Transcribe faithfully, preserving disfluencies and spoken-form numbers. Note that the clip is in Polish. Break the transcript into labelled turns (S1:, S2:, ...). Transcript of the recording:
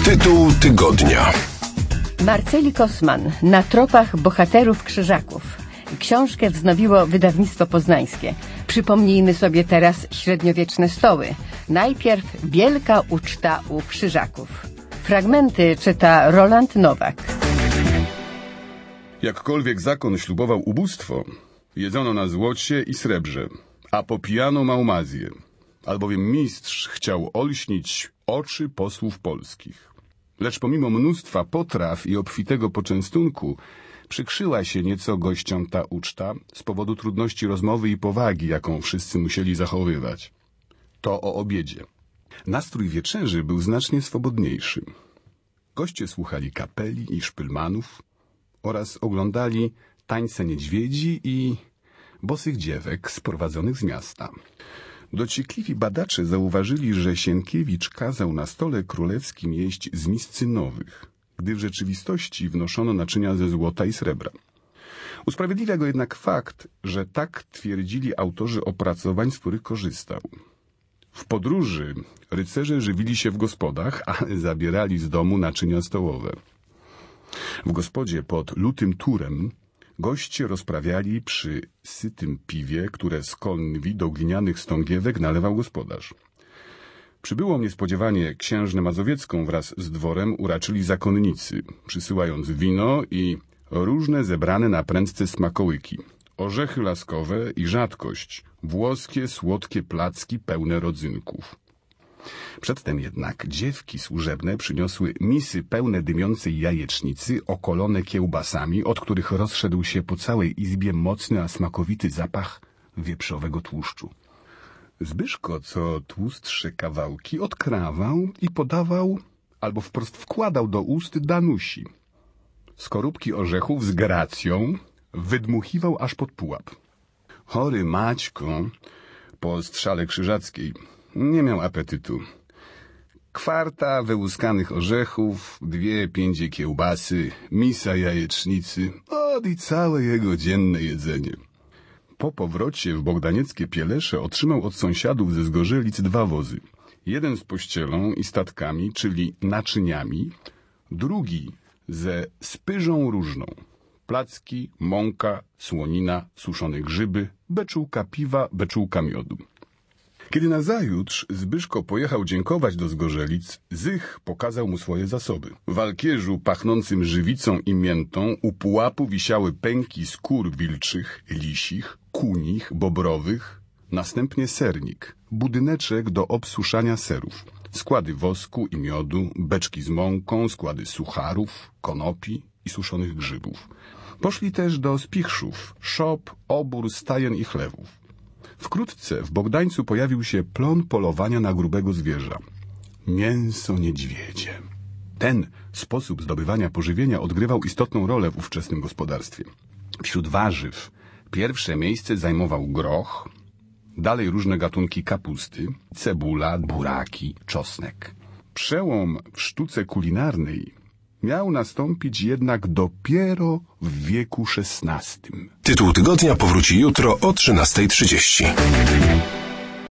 S1: Tytuł tygodnia.
S2: Marceli Kosman. Na tropach bohaterów krzyżaków. Książkę wznowiło wydawnictwo poznańskie. Przypomnijmy sobie teraz średniowieczne stoły. Najpierw wielka uczta u krzyżaków. Fragmenty czyta Roland Nowak.
S3: Jakkolwiek zakon ślubował ubóstwo, jedzono na złocie i srebrze, a popijano małmazję, albowiem mistrz chciał olśnić oczy posłów polskich. Lecz pomimo mnóstwa potraw i obfitego poczęstunku, przykrzyła się nieco gościom ta uczta z powodu trudności rozmowy i powagi, jaką wszyscy musieli zachowywać. To o obiedzie. Nastrój wieczerzy był znacznie swobodniejszy. Goście słuchali kapeli i szpylmanów oraz oglądali tańce niedźwiedzi i bosych dziewek sprowadzonych z miasta. Dociekliwi badacze zauważyli, że Sienkiewicz kazał na stole królewskim jeść z mis cynowych, gdy w rzeczywistości wnoszono naczynia ze złota i srebra. Usprawiedliwia go jednak fakt, że tak twierdzili autorzy opracowań, z których korzystał. W podróży rycerze żywili się w gospodach, ale zabierali z domu naczynia stołowe. W gospodzie pod Lutym Turem goście rozprawiali przy sytym piwie, które z konwi do glinianych stągiewek nalewał gospodarz. Przybyłą niespodziewanie księżnę mazowiecką wraz z dworem uraczyli zakonnicy, przysyłając wino i różne zebrane na prędce smakołyki, orzechy laskowe i rzadkość, włoskie, słodkie placki pełne rodzynków. Przedtem jednak dziewki służebne przyniosły misy pełne dymiącej jajecznicy, okolone kiełbasami, od których rozszedł się po całej izbie mocny, a smakowity zapach wieprzowego tłuszczu. Zbyszko, co tłustsze kawałki, odkrawał i podawał, albo wprost wkładał do ust Danusi. Skorupki orzechów z gracją wydmuchiwał aż pod pułap. Chory Maćko po strzale krzyżackiej nie miał apetytu. Kwarta wyłuskanych orzechów, dwie piędzie kiełbasy, misa jajecznicy, od i całe jego dzienne jedzenie. Po powrocie w bogdanieckie Pielesze otrzymał od sąsiadów ze Zgorzelic dwa wozy. Jeden z pościelą i statkami, czyli naczyniami, drugi ze spyżą różną. Placki, mąka, słonina, suszone grzyby, beczułka piwa, beczułka miodu. Kiedy nazajutrz Zbyszko pojechał dziękować do Zgorzelic, Zych pokazał mu swoje zasoby. W alkierzu pachnącym żywicą i miętą u pułapu wisiały pęki skór wilczych, lisich, kunich, bobrowych, następnie sernik, budyneczek do obsuszania serów, składy wosku i miodu, beczki z mąką, składy sucharów, konopi i suszonych grzybów. Poszli też do spichrzów, szop, obór, stajen i chlewów. Wkrótce w Bogdańcu pojawił się plon polowania na grubego zwierza. Mięso niedźwiedzie. Ten sposób zdobywania pożywienia odgrywał istotną rolę w ówczesnym gospodarstwie. Wśród warzyw pierwsze miejsce zajmował groch, dalej różne gatunki kapusty, cebula, buraki, czosnek. Przełom w sztuce kulinarnej miał nastąpić jednak dopiero w wieku szesnastym.
S1: Tytuł tygodnia powróci jutro o trzynastej trzydzieści.